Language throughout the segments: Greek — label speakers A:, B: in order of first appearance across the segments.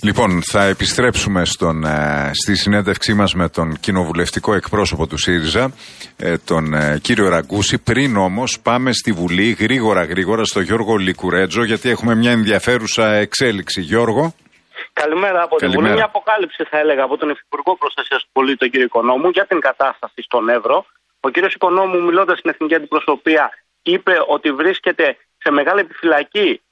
A: Λοιπόν, θα επιστρέψουμε στη συνέντευξή μας με τον κοινοβουλευτικό εκπρόσωπο του ΣΥΡΙΖΑ, τον κύριο Ραγκούση. Πριν όμως πάμε στη Βουλή γρήγορα στο Γιώργο Λικουρέτζο, γιατί έχουμε μια ενδιαφέρουσα εξέλιξη. Γιώργο.
B: Καλημέρα από την Βουλή. Μια αποκάλυψη, θα έλεγα, από τον Υφυπουργό Προστασίας του Πολίτη, τον κύριο Οικονόμου, για την κατάσταση στον Εύρο. Ο κύριος Οικονόμου, μιλώντας στην Εθνική Αντιπροσωπεία, είπε ότι βρίσκονται σε μεγάλη επιφυλακή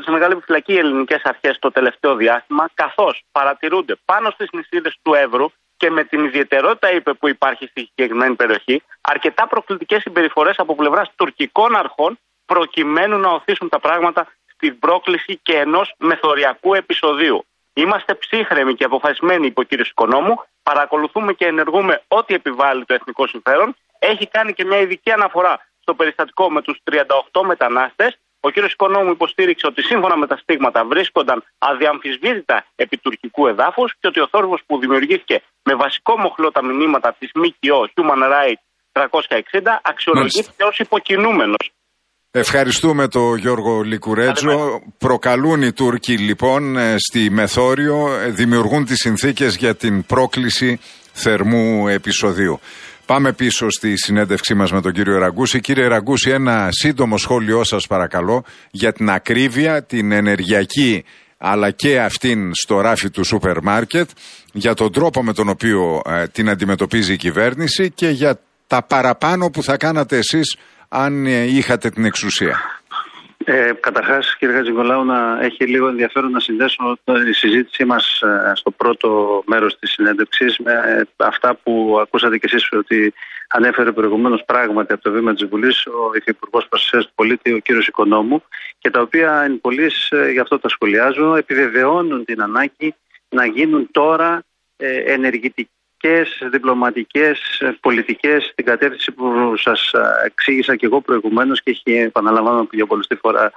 B: οι ελληνικές αρχές το τελευταίο διάστημα, καθώς παρατηρούνται πάνω στις νησίδες του Εύρου και με την ιδιαιτερότητα, είπε, που υπάρχει στη συγκεκριμένη περιοχή, αρκετά προκλητικές συμπεριφορές από πλευράς τουρκικών αρχών, προκειμένου να οθήσουν τα πράγματα στην πρόκληση και ενός μεθοριακού επεισοδίου. Είμαστε ψύχρεμοι και αποφασισμένοι, είπε ο κύριος Οικονόμου. Παρακολουθούμε και ενεργούμε ό,τι επιβάλλει το εθνικό συμφέρον. Έχει κάνει και μια ειδική αναφορά στο περιστατικό με τους 38 μετανάστες. Ο κύριος Οικονόμου υποστήριξε ότι σύμφωνα με τα στίγματα βρίσκονταν αδιαμφισβήτητα επί τουρκικού εδάφους και ότι ο θόρυβος που δημιουργήθηκε με βασικό μοχλό τα μηνύματα της ΜΚΟ Human Rights 360 αξιολογήθηκε ως υποκινούμενος.
A: Ευχαριστούμε τον Γιώργο Λικουρέτζο. Προκαλούν οι Τούρκοι λοιπόν στη Μεθόριο, δημιουργούν τις συνθήκες για την πρόκληση θερμού επεισοδίου. Πάμε πίσω στη συνέντευξή μας με τον κύριο Ραγκούση. Κύριε Ραγκούση, ένα σύντομο σχόλιο σας παρακαλώ για την ακρίβεια, την ενεργειακή αλλά και αυτήν στο ράφι του σούπερ μάρκετ, για τον τρόπο με τον οποίο την αντιμετωπίζει η κυβέρνηση και για τα παραπάνω που θα κάνατε εσείς αν είχατε την εξουσία.
C: Καταρχάς, κύριε Χατζηνικολάου, να έχει λίγο ενδιαφέρον να συνδέσω τη συζήτησή μας στο πρώτο μέρος της συνέντευξης με αυτά που ακούσατε κι εσείς ότι ανέφερε προηγουμένως πράγματι από το βήμα της Βουλής ο Υφυπουργός Προστασίας του Πολίτη, ο κύριος Οικονόμου, και τα οποία εν πολλοίς, γι' αυτό τα σχολιάζω, επιβεβαιώνουν την ανάγκη να γίνουν τώρα ενεργητικές διπλωματικές πολιτικές στην κατεύθυνση που σας εξήγησα και εγώ προηγουμένως και έχει, επαναλαμβάνω για πολλωστή φορά,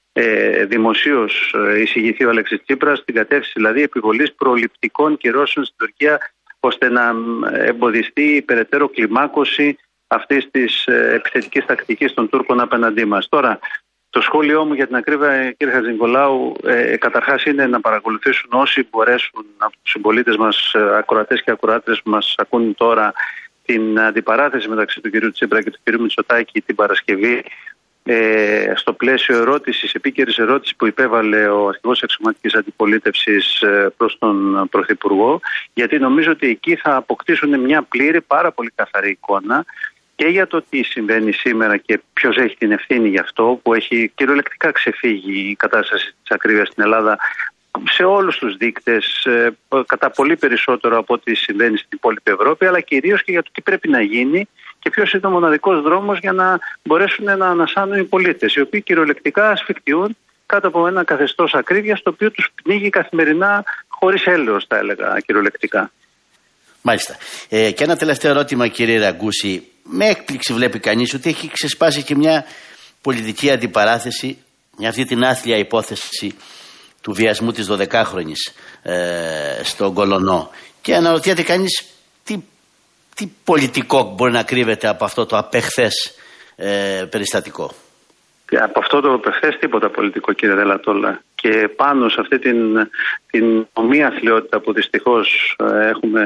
C: δημοσίως εισηγηθεί ο Αλέξης Τσίπρας, στην κατεύθυνση δηλαδή επιβολής προληπτικών κυρώσεων στην Τουρκία, ώστε να εμποδιστεί η περαιτέρω κλιμάκωση αυτής της επιθετικής τακτικής των Τούρκων απέναντί μας. Τώρα, το σχόλιο μου για την ακρίβεια, κύριε Χατζηνικολάου, καταρχάς είναι να παρακολουθήσουν όσοι μπορέσουν από τους συμπολίτες μας, ακροατές και ακροάτρες που μας ακούν τώρα, την αντιπαράθεση μεταξύ του κυρίου Τσίπρα και του κυρίου Μητσοτάκη την Παρασκευή, στο πλαίσιο επίκαιρης ερώτησης που υπέβαλε ο αρχηγός εξωματικής αντιπολίτευσης προς τον Πρωθυπουργό, γιατί νομίζω ότι εκεί θα αποκτήσουν μια πλήρη, πάρα πολύ καθαρή εικόνα και για το τι συμβαίνει σήμερα και ποιος έχει την ευθύνη γι' αυτό, που έχει κυριολεκτικά ξεφύγει η κατάσταση της ακρίβειας στην Ελλάδα σε όλους τους δείκτες, κατά πολύ περισσότερο από ό,τι συμβαίνει στην υπόλοιπη Ευρώπη, αλλά κυρίως και για το τι πρέπει να γίνει και ποιος είναι ο μοναδικός δρόμος για να μπορέσουν να ανασάνουν οι πολίτες, οι οποίοι κυριολεκτικά ασφικτιούν κάτω από ένα καθεστώς ακρίβειας, το οποίο τους πνίγει καθημερινά χωρίς έλεος, θα έλεγα, κυριολεκτικά.
D: Μάλιστα. Και ένα τελευταίο ερώτημα, κύριε Ραγκούση. Με έκπληξη βλέπει κανείς ότι έχει ξεσπάσει και μια πολιτική αντιπαράθεση για αυτή την άθλια υπόθεση του βιασμού της 12χρονης στον Κολονό. Και αναρωτιέται κανείς τι πολιτικό μπορεί να κρύβεται από αυτό το απεχθές περιστατικό.
C: Από αυτό το απεχθές τίποτα πολιτικό, κύριε Δελατόλα. Και πάνω σε αυτή την ομοία αθλειότητα που δυστυχώς έχουμε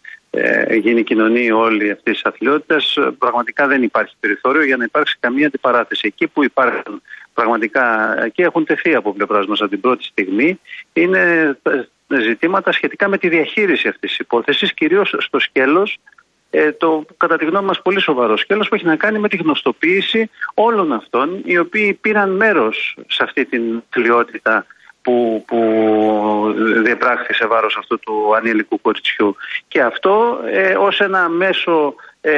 C: γίνει κοινωνία όλη αυτή τη αθλειότητα, πραγματικά δεν υπάρχει περιθώριο για να υπάρξει καμία αντιπαράθεση. Εκεί που υπάρχουν πραγματικά και έχουν τεθεί από πλευράς μας από την πρώτη στιγμή, είναι ζητήματα σχετικά με τη διαχείριση αυτής της υπόθεσης, κυρίως στο σκέλος, το κατά τη γνώμη μας πολύ σοβαρό σκέλος που έχει να κάνει με τη γνωστοποίηση όλων αυτών οι οποίοι πήραν μέρος σε αυτή την αθλειότητα που διεπράχθη σε βάρος αυτού του ανήλικου κοριτσιού. Και αυτό ως ένα μέσο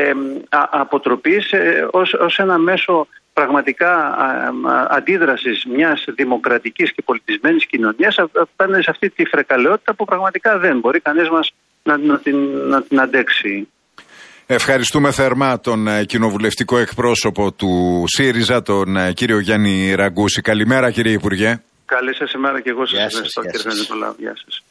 C: αποτροπής, ως ένα μέσο πραγματικά αντίδρασης μιας δημοκρατικής και πολιτισμένης κοινωνίας απέναντι σε αυτή τη φρεκαλαιότητα που πραγματικά δεν μπορεί κανείς μας να την αντέξει.
A: Ευχαριστούμε θερμά τον κοινοβουλευτικό εκπρόσωπο του ΣΥΡΙΖΑ, τον κύριο Γιάννη Ραγκούση. Καλημέρα, κύριε Υπουργέ.
C: Καλή σας ημέρα και εγώ σας ευχαριστώ, κύριε Χατζηνικολάου. Γεια σας.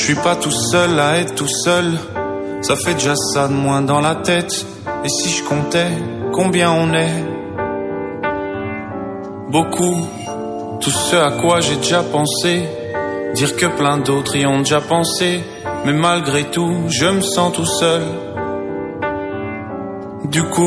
E: Je suis pas tout seul à être tout seul. Ça fait déjà ça de moins dans la tête. Et si je comptais combien on est? Beaucoup. Tout ce à quoi j'ai déjà pensé. Dire que plein d'autres y ont déjà pensé. Mais malgré tout, je me sens tout seul. Du coup,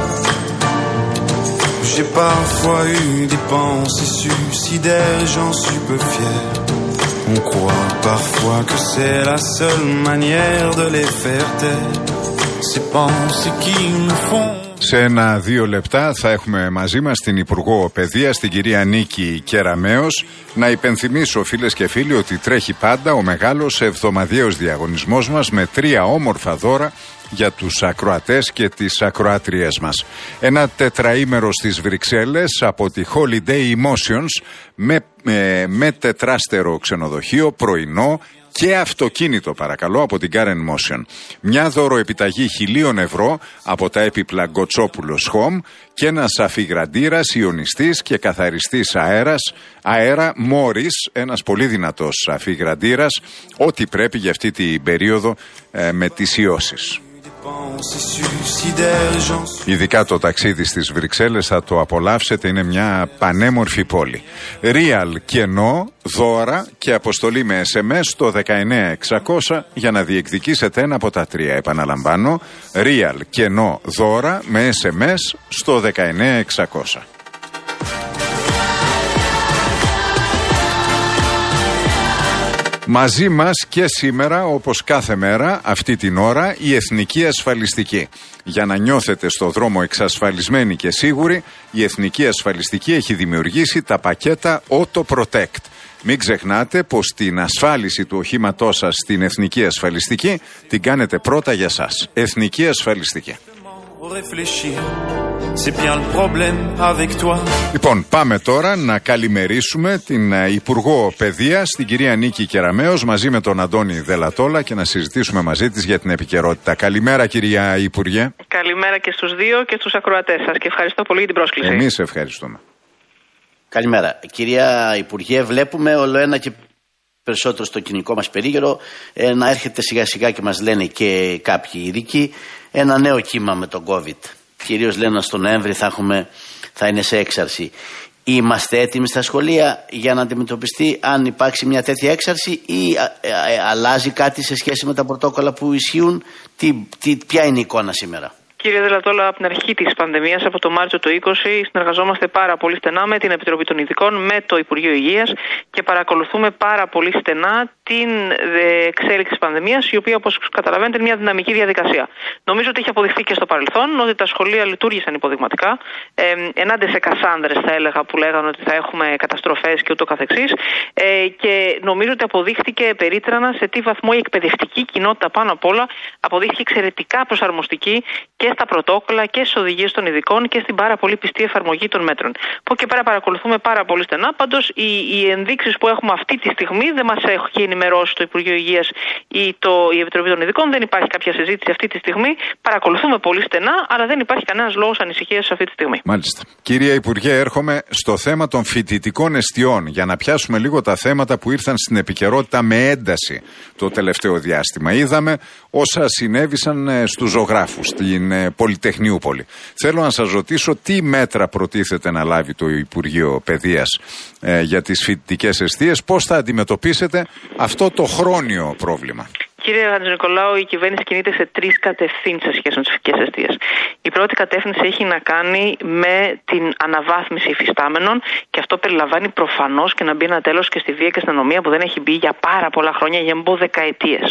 E: j'ai parfois eu des pensées suicidaires et j'en suis peu fier. On croit parfois que c'est la seule manière de les faire taire. Ces pensées qui nous font.
A: Σε 1-2 λεπτά θα έχουμε μαζί μας την Υπουργό Παιδείας, την κυρία Νίκη Κεραμέως. Να υπενθυμίσω, φίλες και φίλοι, ότι τρέχει πάντα ο μεγάλος εβδομαδιαίος διαγωνισμός μας με 3 όμορφα δώρα για τους ακροατές και τις ακροάτριές μας. Ένα τετραήμερο στις Βρυξέλλες από τη Holiday Emotions με τετράστερο ξενοδοχείο, πρωινό και αυτοκίνητο, παρακαλώ, από την Karen Motion. Μια δωροεπιταγή 1.000 ευρώ από τα έπιπλα Γκοτσόπουλος Home και ένας αφιγραντήρας, ιονιστής και καθαριστής αέρα Morris, ένας πολύ δυνατός αφιγραντήρας, ό,τι πρέπει για αυτή την περίοδο με τις ιώσεις. Ειδικά το ταξίδι στις Βρυξέλλες θα το απολαύσετε, είναι μια πανέμορφη πόλη. Real κενό, δώρα και αποστολή με SMS στο 19600 για να διεκδικήσετε ένα από τα 3. Επαναλαμβάνω, Real κενό, δώρα με SMS στο 19600. Μαζί μας και σήμερα, όπως κάθε μέρα, αυτή την ώρα, η Εθνική Ασφαλιστική. Για να νιώθετε στο δρόμο εξασφαλισμένοι και σίγουροι, η Εθνική Ασφαλιστική έχει δημιουργήσει τα πακέτα Auto Protect. Μην ξεχνάτε πως την ασφάλιση του οχήματός σας στην Εθνική Ασφαλιστική την κάνετε πρώτα για σας. Εθνική Ασφαλιστική. Λοιπόν, πάμε τώρα να καλημερίσουμε την Υπουργό Παιδείας, την κυρία Νίκη Κεραμέως, μαζί με τον Αντώνη Δελατόλα και να συζητήσουμε μαζί της για την επικαιρότητα. Καλημέρα, κυρία Υπουργέ.
F: Καλημέρα και στους δύο και στους ακροατές σας και ευχαριστώ πολύ για την πρόσκληση.
A: Εμείς ευχαριστούμε.
D: Καλημέρα. Κυρία Υπουργέ, βλέπουμε όλο ένα και περισσότερο στο κοινικό μας περίγυρο να έρχεται σιγά σιγά και μας λένε και κάποιοι ειδικοί ένα νέο κύμα με τον COVID. Κυρίως λένε στο Νοέμβρη θα είναι σε έξαρση. Είμαστε έτοιμοι στα σχολεία για να αντιμετωπιστεί αν υπάρξει μια τέτοια έξαρση ή αλλάζει κάτι σε σχέση με τα πρωτόκολλα που ισχύουν? Ποια είναι η εικόνα σήμερα?
F: Κύριε Δελατόλα, από την αρχή της πανδημίας, από το Μάρτιο του 20, συνεργαζόμαστε πάρα πολύ στενά με την Επιτροπή των Ειδικών, με το Υπουργείο Υγείας και παρακολουθούμε πάρα πολύ στενά την εξέλιξη της πανδημίας, η οποία, όπως καταλαβαίνετε, είναι μια δυναμική διαδικασία. Νομίζω ότι έχει αποδειχθεί και στο παρελθόν ότι τα σχολεία λειτουργήσαν υποδειγματικά, ενάντια σε κασάνδρες, θα έλεγα, που λέγανε ότι θα έχουμε καταστροφές και ούτω καθεξής. Και νομίζω ότι αποδείχθηκε περίτρανα σε τι βαθμό η εκπαιδευτική κοινότητα πάνω απ' όλα αποδείχθηκε εξαιρετικά προσαρμοστική και στα πρωτόκολλα και στις οδηγίες των ειδικών και στην πάρα πολύ πιστή εφαρμογή των μέτρων. Από εκεί πέρα παρακολουθούμε πάρα πολύ στενά. Πάντως, οι ενδείξεις που έχουμε αυτή τη στιγμή δεν μας έχει ενημερώσει το Υπουργείο Υγείας ή η Επιτροπή των Ειδικών. Δεν υπάρχει κάποια συζήτηση αυτή τη στιγμή. Παρακολουθούμε πολύ στενά, αλλά δεν υπάρχει κανένας λόγος ανησυχίας αυτή τη στιγμή.
A: Μάλιστα. Κύριε Υπουργέ, έρχομαι στο θέμα των φοιτητικών εστιών για να πιάσουμε λίγο τα θέματα που ήρθαν στην επικαιρότητα με ένταση το τελευταίο διάστημα. Είδαμε όσα συνέβησαν στους ζωγράφους στην Πολυτεχνιούπολη. Θέλω να σας ρωτήσω τι μέτρα προτίθεται να λάβει το Υπουργείο Παιδείας για τις φοιτητικές εστίες, πώς θα αντιμετωπίσετε αυτό το χρόνιο πρόβλημα?
F: Κύριε Χατζηνικολάου, η κυβέρνηση κινείται σε 3 κατευθύνσεις σε σχέση με τις φοιτητικές εστίες. Η πρώτη κατεύθυνση έχει να κάνει με την αναβάθμιση υφιστάμενων και αυτό περιλαμβάνει προφανώς και να μπει ένα τέλος και στη βία και στην αστυνομία που δεν έχει μπει για πάρα πολλά χρόνια, για να μην πω δεκαετίες.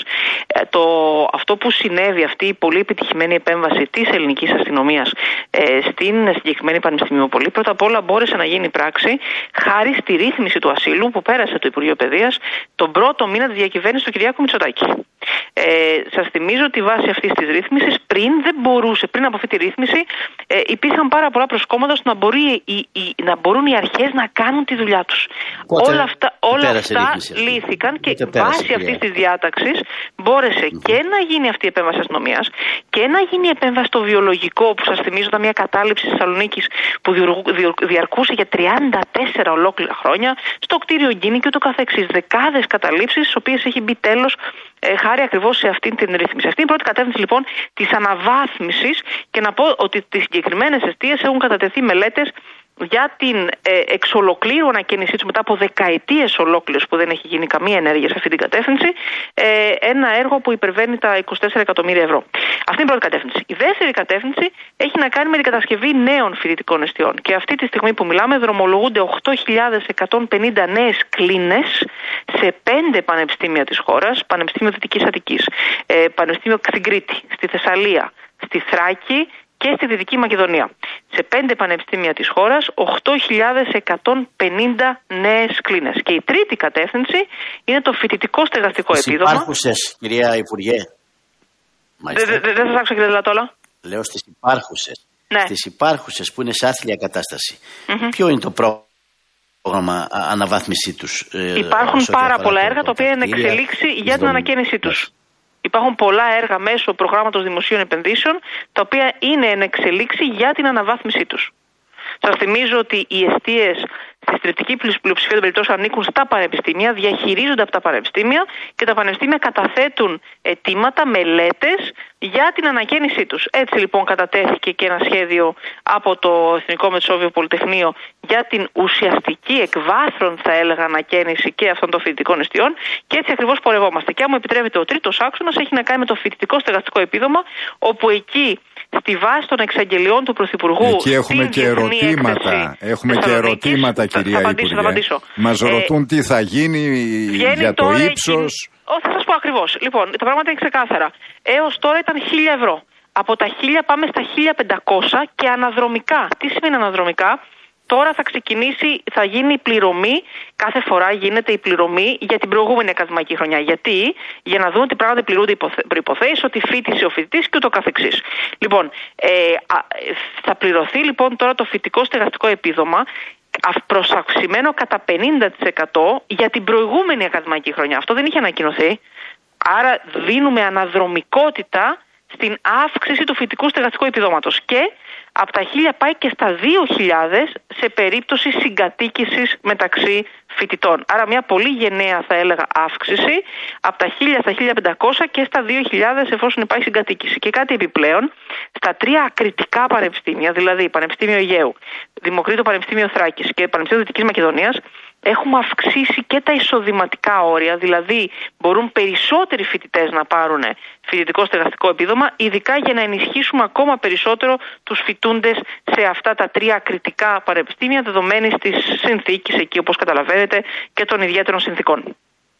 F: Αυτό που συνέβη, αυτή η πολύ επιτυχημένη επέμβαση της ελληνικής αστυνομίας στην συγκεκριμένη πανεπιστημιοπολή, πρώτα απ' όλα μπόρεσε να γίνει πράξη χάρη στη ρύθμιση του ασύλου που πέρασε το Υπουργείο Παιδείας τον πρώτο μήνα της διακυβέρνησης του Κυριάκου Μητσοτάκη. Σας θυμίζω ότι βάσει αυτής της ρύθμισης πριν από αυτή τη ρύθμιση υπήρχαν πάρα πολλά προσκόμματα ώστε να μπορούν οι αρχές να κάνουν τη δουλειά τους. Όλα αυτά λύθηκαν και βάσει αυτής της διάταξης μπόρεσε και να γίνει αυτή η επέμβαση αστυνομίας και να γίνει η επέμβαση στο βιολογικό, που σας θυμίζω ήταν μια κατάληψη της Θεσσαλονίκης που διαρκούσε για 34 ολόκληρα χρόνια, στο κτίριο Γκίνη και ούτω καθεξής. Δεκάδες καταλήψεις, στις οποίες έχει μπει τέλος χάρη ακριβώς σε αυτή την ρύθμιση. Αυτή είναι η πρώτη κατεύθυνση λοιπόν της αναβάθμισης, και να πω ότι τις συγκεκριμένες εστίες έχουν κατατεθεί μελέτες για την εξολοκλήρου ανακαίνισή του μετά από δεκαετίες ολόκληρες που δεν έχει γίνει καμία ενέργεια σε αυτή την κατεύθυνση, ένα έργο που υπερβαίνει τα 24 εκατομμύρια ευρώ. Αυτή είναι η πρώτη κατεύθυνση. Η δεύτερη κατεύθυνση έχει να κάνει με την κατασκευή νέων φοιτητικών εστιών. Και αυτή τη στιγμή που μιλάμε δρομολογούνται 8.150 νέες κλίνες σε 5 πανεπιστήμια της χώρας, Πανεπιστήμιο Δυτικής Αττικής, Πανεπιστήμιο στην Κρήτη, στη Θεσσαλία, στη Θράκη και στη Δυτική Μακεδονία. Σε 5 πανεπιστήμια της χώρας, 8.150 νέες κλίνες. Και η τρίτη κατεύθυνση είναι το φοιτητικό στεγαστικό επίδομα.
D: Στις υπάρχουσες, κυρία Υπουργέ.
F: Δεν σας άκουσα, κύριε Δελατόλα.
D: Λέω στις υπάρχουσες.
F: Ναι.
D: Στις υπάρχουσες που είναι σε άθλια κατάσταση. Ποιο είναι το πρόγραμμα αναβάθμισή τους?
F: Υπάρχουν πάρα πολλά έργα τα οποία είναι εξελίξη για την ανακαίνισή τους. Υπάρχουν πολλά έργα μέσω προγράμματος δημοσίων επενδύσεων, τα οποία είναι εν εξελίξη για την αναβάθμισή τους. Σας θυμίζω ότι οι εστίες στη στριπτική πλειοψηφία των περιπτώσεων ανήκουν στα πανεπιστήμια, διαχειρίζονται από τα πανεπιστήμια και τα πανεπιστήμια καταθέτουν αιτήματα, μελέτες για την ανακαίνισή τους. Έτσι λοιπόν κατατέθηκε και ένα σχέδιο από το Εθνικό Μετσόβιο Πολυτεχνείο για την ουσιαστική εκβάθρον, θα έλεγα, ανακαίνιση και αυτών των φοιτητικών εστιών, και έτσι ακριβώς πορευόμαστε. Και αν μου επιτρέπετε, ο τρίτος άξονας έχει να κάνει με το φοιτητικό στεγαστικό επίδομα, όπου εκεί στη βάση των εξαγγελιών του Πρωθυπουργού.
A: Εκεί έχουμε και ερωτήματα. Έχουμε και ερωτήματα, κυρία Υπουργέ. Μας ρωτούν τι θα γίνει για το ύψος.
F: Θα σας πω ακριβώς. Λοιπόν, τα πράγματα είναι ξεκάθαρα. Έως τώρα ήταν 1.000 ευρώ. Από τα 1.000 πάμε στα 1.500 και αναδρομικά. Τι σημαίνει αναδρομικά? Τώρα θα ξεκινήσει, θα γίνει η πληρωμή, κάθε φορά γίνεται η πληρωμή για την προηγούμενη ακαδημαϊκή χρονιά. Γιατί? Για να δούμε ότι πράγματι πληρούνται οι προϋποθέσεις, ότι φοιτησε ο φοιτητής και ούτω καθεξής. Λοιπόν, θα πληρωθεί λοιπόν τώρα το φοιτητικό στεγαστικό επίδομα, προσαυξημένο κατά 50% για την προηγούμενη ακαδημαϊκή χρονιά. Αυτό δεν είχε ανακοινωθεί. Άρα δίνουμε αναδρομικότητα στην αύξηση του φοιτητικού στεγαστικού επιδόματος. Και από τα 1.000 πάει και στα 2.000 σε περίπτωση συγκατοίκησης μεταξύ φοιτητών. Άρα μια πολύ γενναία, θα έλεγα, αύξηση από τα 1.000 στα 1.500 και στα 2.000 εφόσον υπάρχει συγκατοίκηση. Και κάτι επιπλέον, στα 3 ακριτικά πανεπιστήμια, δηλαδή Πανεπιστήμιο Αιγαίου, Δημοκρίτο Πανεπιστήμιο Θράκης και Πανεπιστήμιο Δυτικής Μακεδονίας, έχουμε αυξήσει και τα εισοδηματικά όρια, δηλαδή μπορούν περισσότεροι φοιτητές να πάρουν φοιτητικό στεγαστικό επίδομα, ειδικά για να ενισχύσουμε ακόμα περισσότερο τους φοιτούντες σε αυτά τα 3 ακριτικά πανεπιστήμια, δεδομένης της συνθήκης εκεί, όπως καταλαβαίνετε, και των ιδιαίτερων συνθήκων.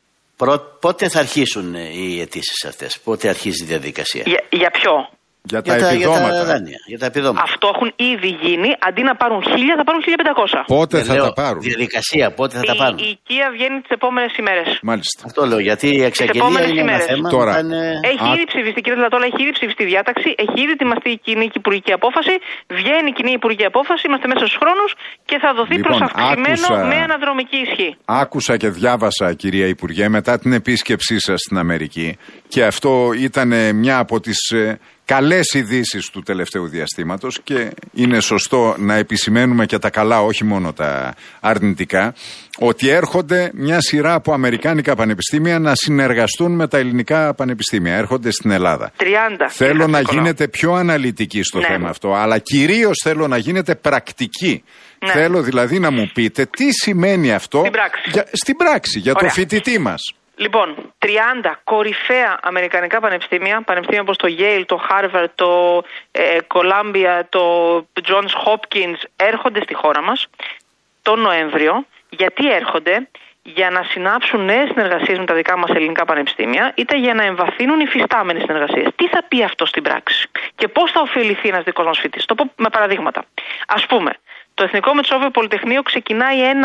D: Πότε θα αρχίσουν οι αιτήσεις αυτές, πότε αρχίζει η διαδικασία?
F: Για ποιο?
A: Για τα επιδόματα.
D: Για τα επιδόματα.
F: Αυτό έχουν ήδη γίνει. Αντί να πάρουν 1.000, θα πάρουν 1.500.
A: Πότε θα τα πάρουν?
D: Διαδικασία, πότε θα τα πάρουν?
F: Η οικία βγαίνει τις επόμενες ημέρες.
A: Μάλιστα.
D: Αυτό λέω, γιατί η εξαγγελία είναι ένα θέμα.
A: Τώρα.
F: Έχει ήδη ψηφιστεί, κύριε Δελατόλα, έχει ήδη ψηφιστεί η διάταξη, έχει ήδη ετοιμαστεί η κοινή υπουργική απόφαση. Βγαίνει η κοινή υπουργική απόφαση, είμαστε μέσα στους χρόνους και θα δοθεί προσαυξημένο με αναδρομική ισχύ.
A: Άκουσα και διάβασα, κυρία Υπουργέ, μετά την επίσκεψή σας στην Αμερική, και αυτό ήταν μια από τις καλές ειδήσεις του τελευταίου διαστήματος, και είναι σωστό να επισημαίνουμε και τα καλά, όχι μόνο τα αρνητικά, ότι έρχονται μια σειρά από αμερικάνικα πανεπιστήμια να συνεργαστούν με τα ελληνικά πανεπιστήμια. Έρχονται στην Ελλάδα.
F: 30.
A: Θέλω να γίνετε πιο αναλυτικοί στο θέμα αυτό, αλλά κυρίως θέλω να γίνετε πρακτικοί. Ναι. Θέλω δηλαδή να μου πείτε τι σημαίνει αυτό στην πράξη για το φοιτητή μας.
F: Λοιπόν, 30 κορυφαία αμερικανικά πανεπιστήμια όπως το Yale, το Harvard, το Columbia, το Johns Hopkins έρχονται στη χώρα μας τον Νοέμβριο. Γιατί έρχονται? Για να συνάψουν νέες συνεργασίες με τα δικά μας ελληνικά πανεπιστήμια, είτε για να εμβαθύνουν υφιστάμενες συνεργασίες. Τι θα πει αυτό στην πράξη και πώς θα ωφεληθεί ένας δικός μας φοιτητής? Το πω με παραδείγματα. Ας πούμε, το Εθνικό Μετσόβιο Πολυτεχνείο ξεκινάει ένα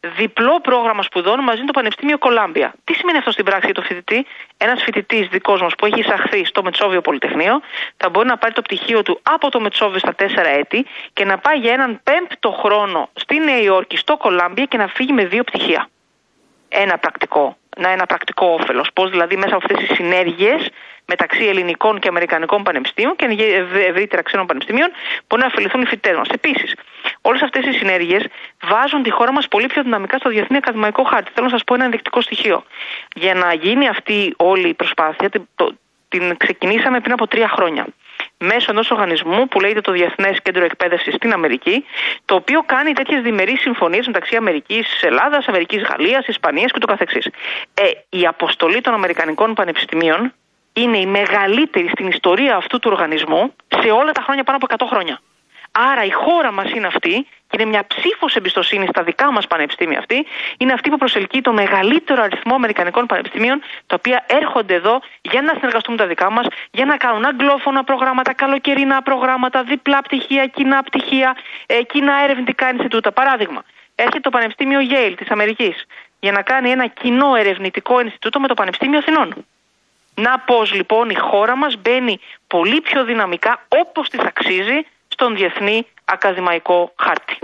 F: διπλό πρόγραμμα σπουδών μαζί με το Πανεπιστήμιο Κολάμπια. Τι σημαίνει αυτό στην πράξη για το φοιτητή? Ένας φοιτητής δικός μας που έχει εισαχθεί στο Μετσόβιο Πολυτεχνείο θα μπορεί να πάρει το πτυχίο του από το Μετσόβιο στα 4 έτη και να πάει για έναν 5ο χρόνο στη Νέα Υόρκη, στο Κολάμπια και να φύγει με 2 πτυχία. Ένα πρακτικό όφελος. Πώς δηλαδή μέσα από αυτές τις συνέργειες μεταξύ ελληνικών και αμερικανικών πανεπιστήμιων και ευρύτερα ξένων πανεπιστήμιων μπορεί να ωφεληθούν οι φοιτητές μας. Επίσης, όλες αυτές οι συνέργειες βάζουν τη χώρα μας πολύ πιο δυναμικά στο διεθνή ακαδημαϊκό χάρτη. Θέλω να σας πω ένα ενδεικτικό στοιχείο. Για να γίνει αυτή όλη η προσπάθεια, την ξεκινήσαμε πριν από 3 χρόνια. Μέσω ενός οργανισμού που λέγεται το Διεθνές Κέντρο Εκπαίδευσης στην Αμερική, το οποίο κάνει τέτοιες διμερείς συμφωνίες μεταξύ Αμερικής, Ελλάδας, Αμερικής, Γαλλίας, Ισπανίας και το καθεξής. Η αποστολή των Αμερικανικών πανεπιστημίων είναι η μεγαλύτερη στην ιστορία αυτού του οργανισμού σε όλα τα χρόνια, πάνω από 100 χρόνια. Άρα η χώρα μας είναι αυτή και είναι μια ψήφος εμπιστοσύνη στα δικά μας πανεπιστήμια αυτή. Είναι αυτή που προσελκύει το μεγαλύτερο αριθμό αμερικανικών πανεπιστήμιων, τα οποία έρχονται εδώ για να συνεργαστούν με τα δικά μας, για να κάνουν αγγλόφωνα προγράμματα, καλοκαιρινά προγράμματα, διπλά πτυχία, κοινά πτυχία, κοινά ερευνητικά Ινστιτούτα. Παράδειγμα, έρχεται το Πανεπιστήμιο Yale της Αμερικής για να κάνει ένα κοινό ερευνητικό Ινστιτούτο με το Πανεπιστήμιο Αθηνών. Να πώς λοιπόν η χώρα μας μπαίνει πολύ πιο δυναμικά, όπως της αξίζει, στον διεθνή ακαδημαϊκό χάρτη.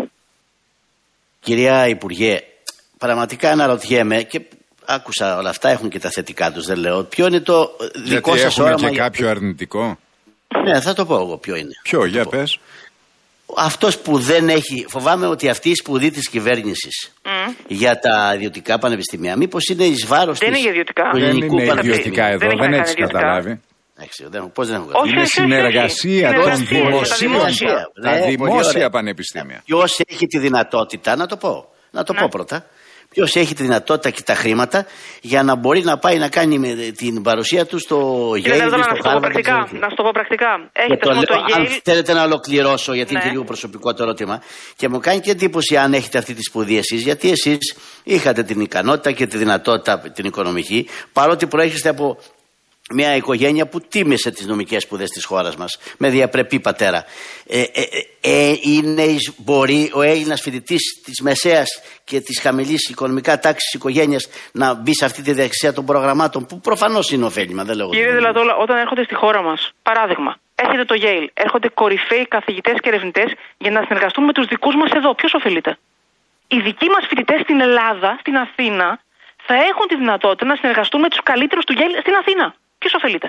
D: Κυρία Υπουργέ, πραγματικά αναρωτιέμαι και άκουσα όλα αυτά, έχουν και τα θετικά τους, δεν λέω. Ποιο είναι το δικό σας όραμα?
A: Γιατί έχουν και κάποιο αρνητικό?
D: Ναι, θα το πω εγώ ποιο είναι.
A: Ποιο, για πες.
D: Αυτός που δεν έχει, φοβάμαι ότι αυτή η σπουδή της κυβέρνησης για τα ιδιωτικά πανεπιστήμια μήπως είναι εις βάρος
F: δεν
D: της
F: είναι ιδιωτικά.
D: του ελληνικού
A: δεν είναι
D: πανεπιστημίου.
A: ιδιωτικά εδώ, δεν έχεις καταλάβει.
D: Πώς δεν έχω
A: Είναι συνεργασία των δημοσίων. Τα δημόσια πανεπιστήμια.
D: Ποιος έχει τη δυνατότητα, να το πω πρώτα, ποιος έχει τη δυνατότητα και τα χρήματα για να μπορεί να πάει να κάνει την παρουσία του στο Yale, στο Harvard.
F: Να σου το πω πρακτικά. Έχετε
D: το
F: Yale.
D: Αν θέλετε να ολοκληρώσω, γιατί είναι και λίγο προσωπικό το ερώτημα, και μου κάνει και εντύπωση αν έχετε αυτή τη σπουδή εσείς, γιατί εσείς είχατε την ικανότητα και τη δυνατότητα την οικονομική, παρότι προέρχεστε από μια οικογένεια που τίμησε τις νομικές σπουδές της χώρας μας με διαπρεπή πατέρα. Μπορεί ο Έλληνας φοιτητής της μεσαίας και της χαμηλής οικονομικά τάξης οικογένειας να μπει σε αυτή τη διαδικασία των προγραμμάτων που προφανώς είναι ωφέλιμα?
F: Κύριε Δελατόλα, όταν έρχονται στη χώρα μας, παράδειγμα, έρχεται το Yale, έρχονται κορυφαίοι καθηγητές και ερευνητές για να συνεργαστούν με τους δικούς μας εδώ. Ποιος ωφελείται? Οι δικοί μας φοιτητές στην Ελλάδα, στην Αθήνα, θα έχουν τη δυνατότητα να συνεργαστούν με τους καλύτερους του Yale στην Αθήνα. Ποιος ωφελείται?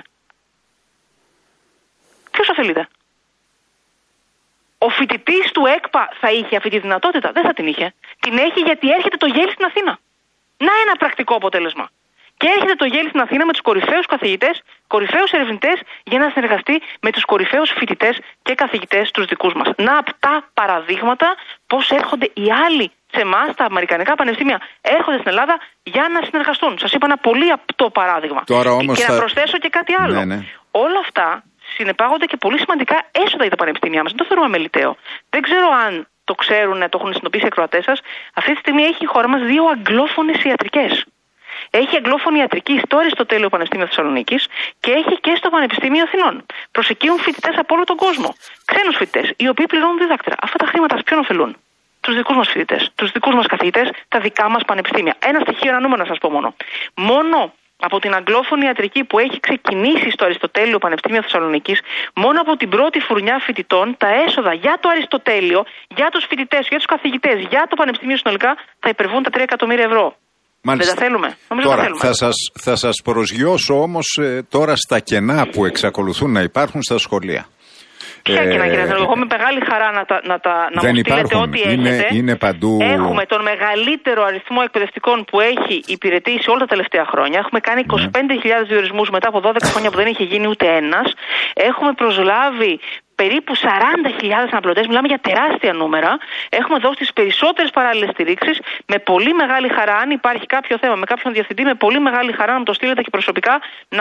F: Ο φοιτητής του ΕΚΠΑ θα είχε αυτή τη δυνατότητα? Δεν θα την είχε. Την έχει γιατί έρχεται το Yale στην Αθήνα. Να ένα πρακτικό αποτέλεσμα. Και έρχεται το Yale στην Αθήνα με τους κορυφαίους καθηγητές, κορυφαίους ερευνητές για να συνεργαστεί με τους κορυφαίους φοιτητές και καθηγητές τους δικούς μας. Να απτά παραδείγματα πώς έρχονται οι άλλοι σε εμάς, τα αμερικανικά πανεπιστήμια, έρχονται στην Ελλάδα για να συνεργαστούν. Σας είπα ένα πολύ απτό παράδειγμα.
A: Τώρα όμως
F: και να προσθέσω και κάτι άλλο.
A: Ναι.
F: Όλα αυτά συνεπάγονται και πολύ σημαντικά έσοδα για τα πανεπιστήμια μας. Δεν το θεωρούμε μελιτέο. Δεν ξέρω αν το ξέρουν, το έχουν συνειδητοποιήσει οι ακροατές σας. Αυτή τη στιγμή έχει η χώρα μας 2 αγγλόφωνες ιατρικές. Έχει αγγλόφωνη ιατρική στο Αριστοτέλειο Πανεπιστήμιο Θεσσαλονίκης και έχει και στο Πανεπιστήμιο Αθηνών. Προσεκύουν φοιτητές από όλο τον κόσμο. Ξένους φοιτητές, οι οποίοι πληρώνουν διδάκτρα. Αυτά τα χρήματα ποιον ωφελούν? Τους δικούς μας φοιτητές, τους δικούς μας καθηγητές, τα δικά μας πανεπιστήμια. Ένα στοιχείο, ένα νούμερο να σας πω μόνο. Μόνο από την αγγλόφωνη ιατρική που έχει ξεκινήσει στο Αριστοτέλειο Πανεπιστήμιο Θεσσαλονίκης, μόνο από την πρώτη φουρνιά φοιτητών, τα έσοδα για το Αριστοτέλειο, για τους φοιτητές, για τους καθηγητές, για το Πανεπιστήμιο συνολικά θα υπερβούν τα 3 εκατομμύρια ευρώ.
A: Μάλιστα.
F: Δεν τα θέλουμε.
A: Τώρα, θα σας προσγειώσω όμως τώρα στα κενά που εξακολουθούν να υπάρχουν στα σχολεία.
F: Ποια κενά, κύριε Θεοδόρου? Εγώ με μεγάλη χαρά να μου στείλετε ό,τι έχετε.
A: Είναι παντού.
F: Έχουμε τον μεγαλύτερο αριθμό εκπαιδευτικών που έχει υπηρετήσει όλα τα τελευταία χρόνια. Έχουμε κάνει 25.000 διορισμούς μετά από 12 χρόνια που δεν είχε γίνει ούτε ένας. Έχουμε προσλάβει περίπου 40.000 αναπληρωτές, μιλάμε για τεράστια νούμερα. Έχουμε δώσει τις περισσότερες παράλληλες στηρίξεις. Με πολύ μεγάλη χαρά, αν υπάρχει κάποιο θέμα με κάποιον διευθυντή, με πολύ μεγάλη χαρά να μου το στείλετε και προσωπικά,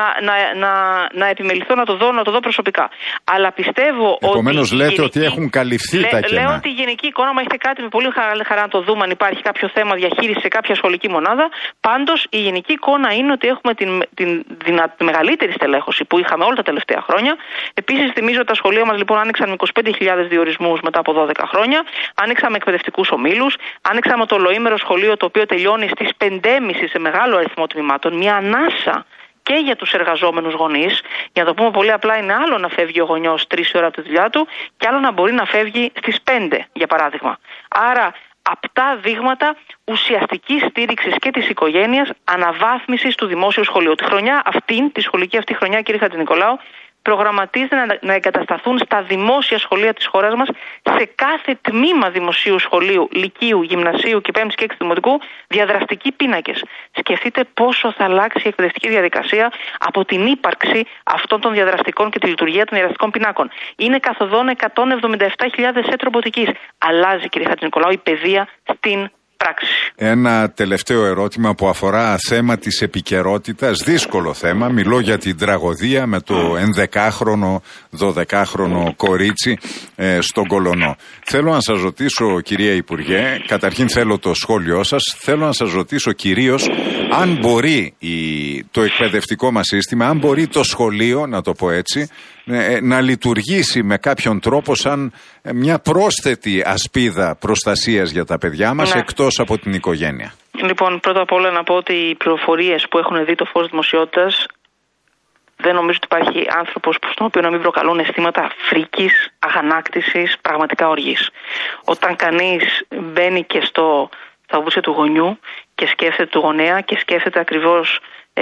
F: να επιμεληθώ να το δω προσωπικά. Αλλά πιστεύω ότι.
A: Επομένως, λέτε ότι έχουν καλυφθεί τα κενά.
F: Λέω ότι η γενική εικόνα, μα έχετε κάτι με πολύ μεγάλη χαρά να το δούμε, αν υπάρχει κάποιο θέμα διαχείριση σε κάποια σχολική μονάδα. Πάντως, η γενική εικόνα είναι ότι έχουμε τη μεγαλύτερη στελέχωση που είχαμε όλα τα τελευταία χρόνια. Επίσης, θυμίζω ότι τα σχολεία μας λοιπόν άνοιξαν με 25.000 διορισμούς μετά από 12 χρόνια, άνοιξαν με εκπαιδευτικούς ομίλους, άνοιξαν με το ολοήμερο σχολείο το οποίο τελειώνει στις 5.30 σε μεγάλο αριθμό τμήματων, μια ανάσα και για τους εργαζόμενους γονείς. Για να το πούμε πολύ απλά, είναι άλλο να φεύγει ο γονιός 3 ώρα από τη δουλειά του και άλλο να μπορεί να φεύγει στις 5, για παράδειγμα. Άρα, απτά δείγματα ουσιαστικής στήριξης και της οικογένειας, αναβάθμισης του δημόσιου σχολείου. Τη σχολική αυτή χρονιά, κύριε Χατζηνικολάου, προγραμματίζεται να εγκατασταθούν στα δημόσια σχολεία της χώρας μας, σε κάθε τμήμα δημοσίου σχολείου, λυκείου, γυμνασίου και 5ης και 6ης δημοτικού, διαδραστικοί πίνακες. Σκεφτείτε πόσο θα αλλάξει η εκπαιδευτική διαδικασία από την ύπαρξη αυτών των διαδραστικών και τη λειτουργία των διαδραστικών πινάκων. Είναι καθοδόν 177.000 σετ ρομποτικής. Αλλάζει, κύριε Χατζηνικολάου, η παιδεία στην πράξη. Ένα
A: τελευταίο ερώτημα που αφορά θέμα της επικαιρότητας, δύσκολο θέμα. Μιλώ για την τραγωδία με το 11χρονο, 12χρονο κορίτσι στον Κολονό. Θέλω να σας ρωτήσω, κυρία Υπουργέ, καταρχήν θέλω το σχόλιο σας, θέλω να σας ρωτήσω κυρίως αν μπορεί το εκπαιδευτικό μας σύστημα, αν μπορεί το σχολείο, να το πω έτσι, να λειτουργήσει με κάποιον τρόπο σαν μια πρόσθετη ασπίδα προστασίας για τα παιδιά μας, εκτός από την οικογένεια.
F: Λοιπόν, πρώτα απ' όλα να πω ότι οι πληροφορίες που έχουν δει το φως δημοσιότητας, δεν νομίζω ότι υπάρχει άνθρωπος στον οποίο να μην προκαλούν αισθήματα φρίκης, αγανάκτησης, πραγματικά οργής. Όταν κανείς μπαίνει και στα βούσια του γονιού και σκέφτεται του γονέα και σκέφτεται ακριβώς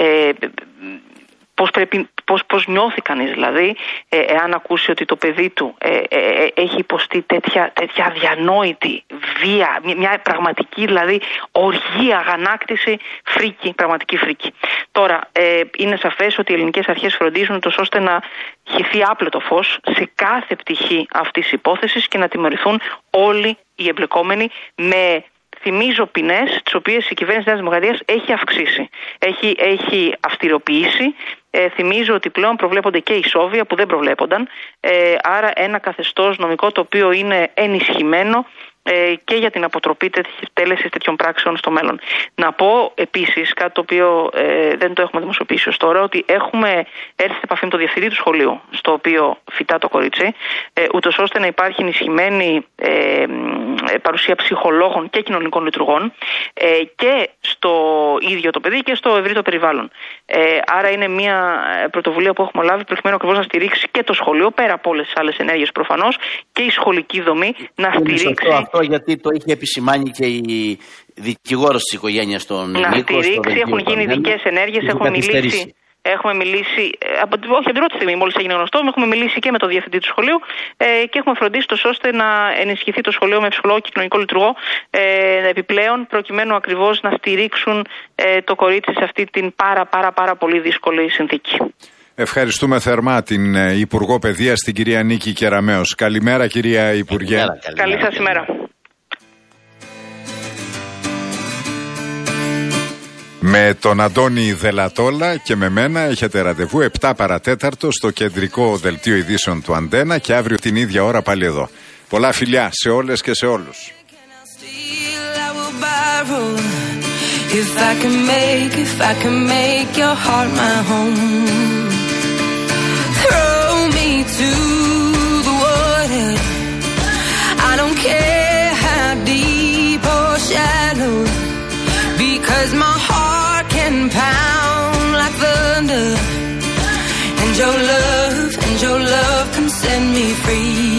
F: πώς νιώθει κανείς, δηλαδή, εάν ακούσει ότι το παιδί του έχει υποστεί τέτοια αδιανόητη βία, μια πραγματική δηλαδή οργή, αγανάκτηση, φρίκη, πραγματική φρίκη. Τώρα, είναι σαφές ότι οι ελληνικές αρχές φροντίζουν τόσο ώστε να χυθεί άπλετο φως σε κάθε πτυχή αυτής της υπόθεσης και να τιμωρηθούν όλοι οι εμπλεκόμενοι με, θυμίζω, ποινές τις οποίες η κυβέρνηση της Νέας Δημοκρατίας έχει αυξήσει, έχει αυστηροποιήσει. Θυμίζω ότι πλέον προβλέπονται και ισόβια που δεν προβλέπονταν, άρα ένα καθεστώς νομικό το οποίο είναι ενισχυμένο και για την αποτροπή τέλεσης τέτοιων πράξεων στο μέλλον. Να πω επίσης κάτι το οποίο δεν το έχουμε δημοσιοποιήσει ως τώρα, ότι έχουμε έρθει σε επαφή με το διευθυντή του σχολείου στο οποίο φοιτά το κορίτσι, ούτως ώστε να υπάρχει ενισχυμένη παρουσία ψυχολόγων και κοινωνικών λειτουργών και στο ίδιο το παιδί και στο ευρύτερο περιβάλλον. Άρα είναι μια πρωτοβουλία που έχουμε λάβει προκειμένου ακριβώς να στηρίξει και το σχολείο, πέρα από όλες τις άλλες ενέργειες προφανώς, και η σχολική δομή να στηρίξει.
D: Αυτό γιατί το είχε επισημάνει και η δικηγόρος της οικογένειας των Νίκο.
F: Να στηρίξει, έχουν γίνει ειδικές ενέργειες, έχουμε μιλήσει, όχι από την πρώτη στιγμή, μόλις έγινε γνωστό, έχουμε μιλήσει και με τον διευθυντή του σχολείου και έχουμε φροντίσει τόσο ώστε να ενισχυθεί το σχολείο με ψυχολόγο και κοινωνικό λειτουργό επιπλέον, προκειμένου ακριβώς να στηρίξουν το κορίτσι σε αυτή την πάρα πολύ δύσκολη συνθήκη.
A: Ευχαριστούμε θερμά την Υπουργό Παιδείας, την κυρία Νίκη Κεραμέως. Καλημέρα, κυρία Υπουργέ.
F: Καλή σας ημέρα.
A: Με τον Αντώνη Δελατόλα και με μένα έχετε ραντεβού 7 παρατέταρτο στο κεντρικό δελτίο ειδήσεων του Αντένα και αύριο την ίδια ώρα πάλι εδώ. Πολλά φιλιά σε όλες και σε όλους.
E: Because my heart can pound like thunder, and your love can set me free.